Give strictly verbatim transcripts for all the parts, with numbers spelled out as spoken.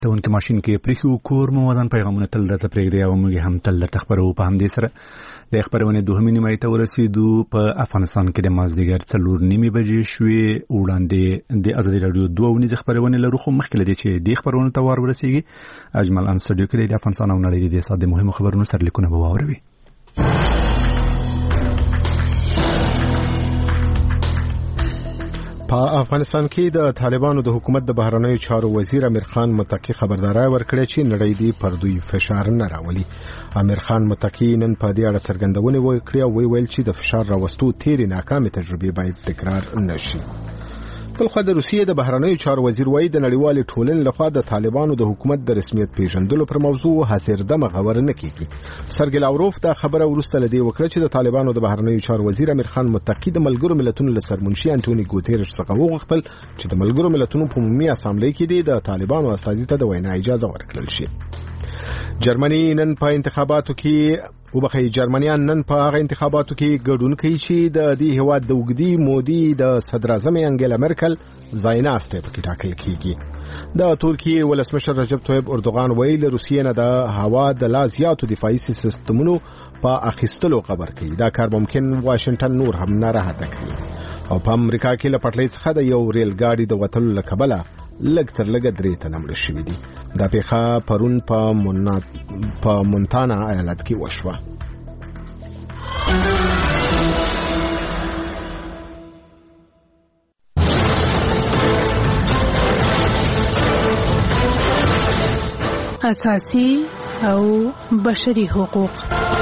تونکي ماشين کې پرخو کور موادن پیغامونه تل درته پرېږدي او موږ هم تل درته خبرو په همدې سره د خبرونه دوهمې نیمه ته ورسېدو. په افغانستان کې د مازدیګر څلور نیمې بجې شوې. وړاندې د ازادي رادیو دوه ونیزه خبرونه لرو، خو مخکې لدی چې د خبرونه ته ور ورسېږي اجمل ان سټډیو کې د افغانستان او نړۍ د ساده مهمو خبرونو سره لیکونه به واوروي. په افغانستان کې د طالبانو د حکومت د بهرنیو چارو وزیر امیر خان متقی خبرداري ورکړه چې نړۍ دی پر دوی فشار نه راولي. امیر خان متقی نن په دې اړه څرګندونه وکړه او ویل چې د فشار راوستو تیرې ناکامه تجربه باید تکرار نشي. بلخو د روسیې د بهرنیو چارو وزیر وایي د نړیوال ټولنې لخوا د طالبانو د حکومت د رسمیت پیژندلو پر موضوع حاضر دمه خبره نه کیږي. سرګی لاوروف دا خبره ورسته لدی وکړه چې د طالبانو د بهرنیو چارو وزیر امیر خان متقی د ملګرو ملتونو له سرمنشي انټونی ګوتيرش څخه وغوښتل چې د ملګرو ملتونو په عمومي اسامبلې کې د طالبانو استازي ته د وینا اجازه ورکړل شي. جرمني نن په انتخاباتو کې وبخي جرمنیان نن په هغه انتخاباتو کې ګډون کوي چې د دې هواد د وګدي مودي د صدر اعظم انګلا مرکل ځایناسته پکې ټاکل کیږي. د ترکیه ولسمشر رجب طیب اردوغان ویل روسیې نه د هوا د لا زیاتو دفاعي سیستمونو په اخیستلو خبر کوي. دا کار ممکن واشنگټن نور هم ناراحته کړي. او په امریکا کې له پټلۍ څخه د یو ریل ګاډي د وټلو لکبله لګ تر لګ درې ته نمړ شوې دي. دا پیښه پرون په مونات په مونتانا ایالت کې وشوه. اساسي او بشري حقوق.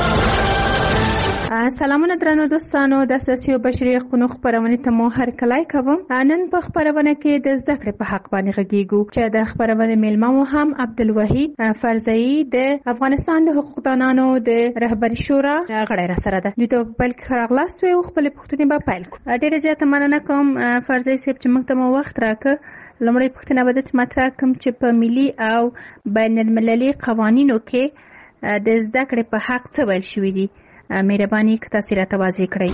سلامونه درنو دوستانو، د اساسي او بشري حقوقو خبرونه ته مو هر کله کوم. نن په خبرونه کې د زده کړې په حق باندې غږیږو چې د خبرونه میلمه مو هم عبدالوحید فرزئی د افغانستان د حقوق دانانو د رهبری شورا غړی را سره ده. دوی ته بل خراغلاست او خپل پښتوني به پیل کو. ډیره زیاته مننه کوم فرزئی صاحب چې موږ ته مو وخت راکړ. لمړی پښتنه به د مطرح کوم چې په ملي او بین المللي قوانینو کې د زده کړې په حق څه ویل شوی دي. مهرباني که تاسو راته واضح کړئ.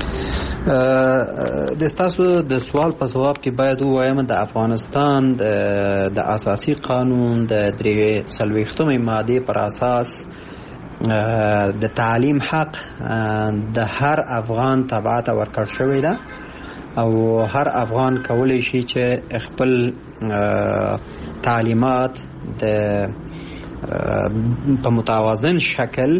د تاسو د سوال په جواب کې باید وایم د افغانستان د اساسي قانون د درې څلوېښتمې ماده پر اساس د تعلیم حق د هر افغان تبعات ورکړ شوی ده او هر افغان کولی شي چې خپل تعلیمات د په متوازن شکل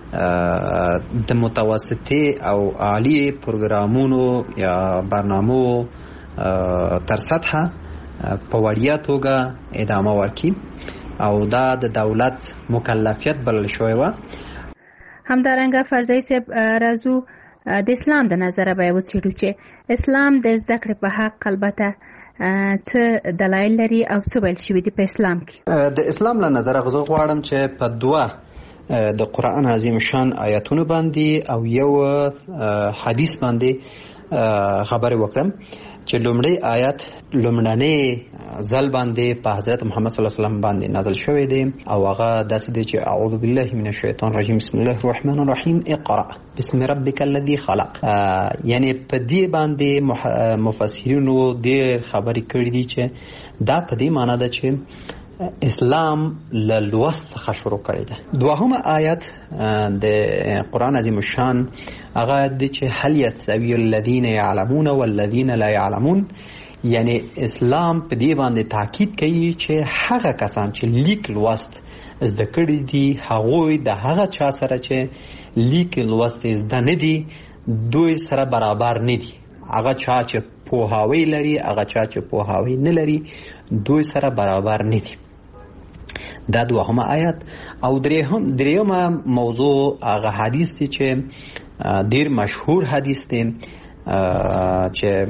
د متوسطه او عالی پروګرامونو یا برنامو تر سطحه په وړیا توګه ادامه ورکړي او دا د دولت مکلفیت بلل شوی و. همدارنګه فرزئی صاحب راځو د اسلام د نظره به وڅېړو چې اسلام د زده کړې په حق البته څه دلایل لري او څه ویل شوي دي په اسلام کې. د اسلام له نظره غوښتل غواړم چې په دوه د قرآن عظیم شان آیاتونو باندې او یو حدیث باندې خبرې وکړم چې لومړی آیات لومړنی ځل باندې په حضرت محمد صلی الله علیه وسلم باندې نازل شوی دی او هغه داسې دی چې اعوذ بالله من الشیطان الرجیم بسم الله الرحمن الرحیم اقرأ بسم ربک الذی خلق. یعنی په دې باندې مفسرینو ډېر خبرې کړې دي چې دا په دې معنی ده چې اسلام له لوست څخه شروع کړی ده. دوهمه آیت د قرآن عظیم الشان هغه دی چې هل یستوی الذین یعلمون والذین لا یعلمون. یعنی اسلام په دې باندې تاکید کوي چې هغه کسان چې لیک لوست زده کړي دي هغوی د هغه چا سره چې لیک لوست زده نه دي دوی سره برابر نه دي. هغه چا چې پوهاوی لري هغه چا چې پوهاوی نه لري دوی سره برابر نه دي. دا دوهمه آیات. او دریم دریمه موضوع هغه حدیث دی چې ډیر مشهور حدیث دی چې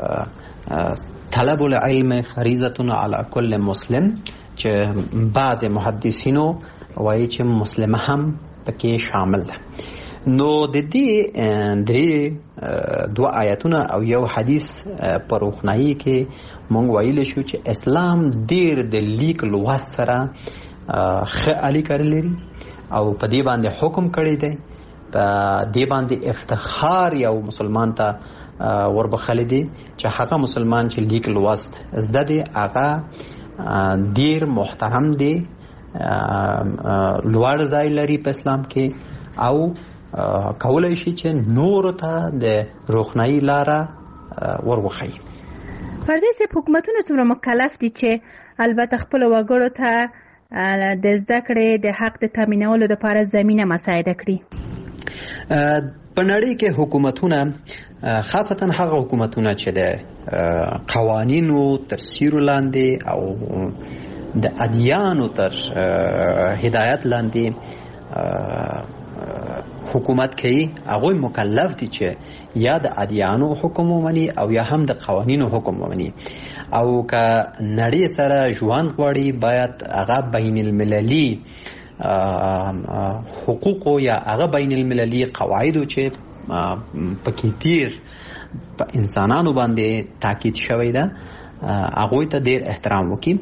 طلب العلم فریضه علی کل مسلم، چې بعض محدثینو وایي چې مسلمان هم پکې شامل ده. نو د دې درې دوه آیاتونه او یو حدیث په روښنايي کې مونږ ویل شو چې اسلام ډیر د لیک لوست سره ښه اړیکه لري او په دې باندې حکم کړی دی. په دې باندې افتخار یو مسلمان ته وربخل دي چې هغه مسلمان چې لیک لوست زده دی هغه ډیر محترم دی، لوړ ځای لري په اسلام کې او کولای شي چې نور ته د روښنايي لاره وروخی. فرضي چې حکومتونه څومره مکلف دي چې البته خپل وګړو ته د زده کړې د حق د تامینولو لپاره زمینه مساعده کړي؟ په نړۍ کې حکومتونه، خاصتا هغه حکومتونه چې د قوانینو تر سیوري لاندې او د ادیانو تر هدایت لاندې حکومت کوي، هغه مکلف دي چې یا د ادیانو حکم ومني او یا هم د قوانینو حکم ومني. او که نړۍ سره ژوند غواړي باید هغه بین المللي حقوق یا هغه بین المللي قواعد چې پکې تیر په انسانانو باندې تاکید شوی ده هغه ته ډیر احترام وکړي،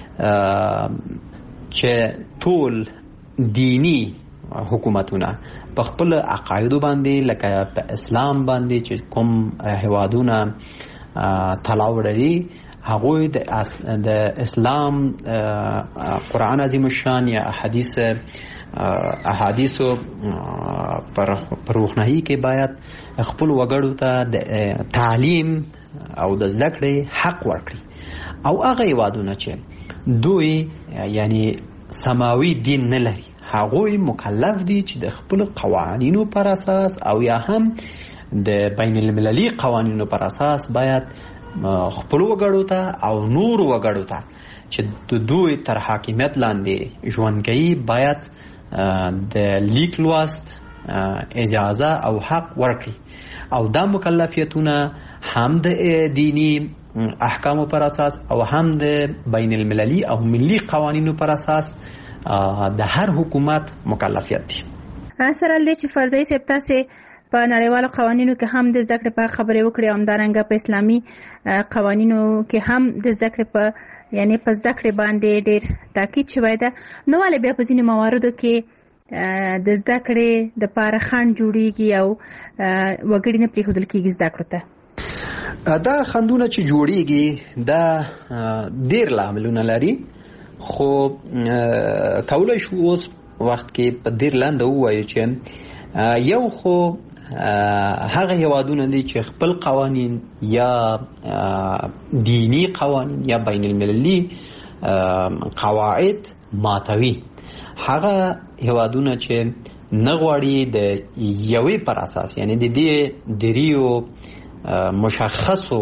چې ټول دینی حکومتونه په خپل عقایدو باندې لکه په اسلام باندې چې کوم هوادونه تلاو لري هغه د اسلام قرآن عظیم الشان یا احادیث احادیثو پر روښنايي کې باید خپل وګړو ته د تعلیم او د زده کړې حق ورکړي. او هغه هوادونه چې دوی یعنی سماوي دین نه لري هغه مکلف دي چې د خپل قوانینو پر اساس او یا هم د بین المللي قوانینو پر اساس باید خپل وګړو ته او نور وګړو ته چې د دوی تر حاکمیت لاندې ژوند کوي باید د لیک لوست اجازه او حق ورکړي. او دا مکلفیتونه هم د دینی احکامو پر اساس او هم د بین المللي او ملي قوانینو پر اساس د هر حکومت مکلفیت دي. سره لدې چې فرضي سپتا سي په نړیوالو قوانینو کې هم د زده کړې په خبرې وکړي او همدارنګه په اسلامي قوانینو کې هم د زده کړې په یعنی په زده کړې باندې ډېر تاکید شوی ده، نو ولې بیا په ځینې مواردو کې د زده کړې دپاره خنډ جوړیږي او وګړي نه پرېښودل کېږي زده کړو ته؟ دا خنډونه چې جوړیږي دا ډېر لاملونه لري، خو کولای شو اوس وخت کې په ډېر لنډه ووایو چې یو خو هغه هیوادونه دي چې خپل قوانین یا دینی قوانین یا بین المللي قواعد ماتوي. هغه هیوادونه چې نه غواړي د یوې پر اساس یعنی د دې دریو مشخصو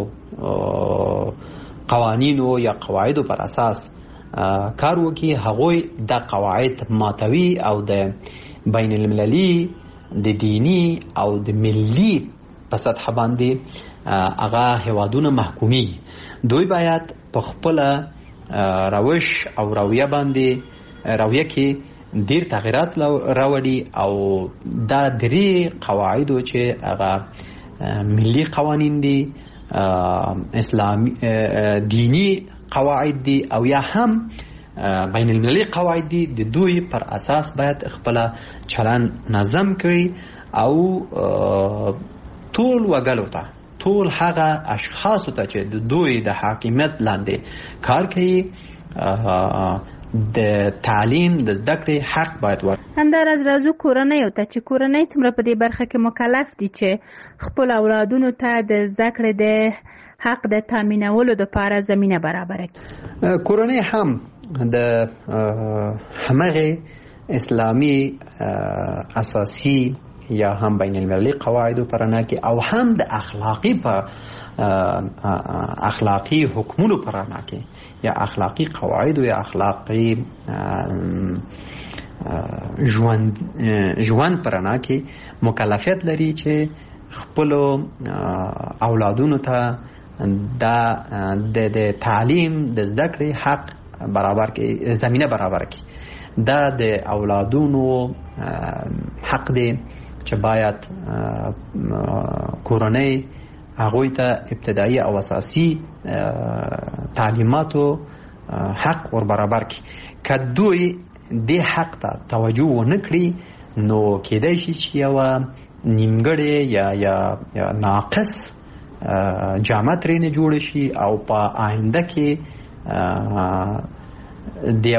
قوانینو یا قواعدو پر اساس کار وکړي، هغوی د قواعد ماتوي او د بین المللي د دینی او د ملي په سطح باندې هغه هیوادونه محکومي. دوی باید په خپل روش او رویه باندې رویه کې ډیر تغیرات راوړي او دا درې قواعدو چې هغه ملي قوانین دي، اسلامي دینی قواعد دي او یا هم بین المللي قواعد دي، د دوی پر اساس باید خپل چلن نظم کړي او ټول وګړو ته ټول هغه اشخاص ته چې د دوی د حاکمیت لاندې کار کوي د تعلیم د زده کړې حق باید ورکړي. همداراز راځو کورنیو ته چې کورنۍ څومره په دې برخه کې مکلف دي چې خپل اولادونو ته د زده کړې د حق د تامینولو لپاره زمینه برابره کړي. کورنۍ هم د همغه اسلامي اساسي یا هم بین المللي قواعدو پر نه کې او هم د اخلاقی په اخلاقی حکمونو پر نه کې یا اخلاقی قواعد یا اخلاقی ژوند ژوند پر نه کې مکلفیت لري چې خپل اولادونو ته دا د تعلیم د زده کړې حق برابر کې زمینه برابر کې. دا د اولادونو حق دی چې باید کورنۍ هغوی ته ابتدایي او اساسي تعلیماتو حق ور برابر کړي. که دوی دې حق ته توجه ونه کړي نو کېدای شي چې یوه نیمګړې یا یا ناقص جامه ترېنه جوړه شي او په آینده کې د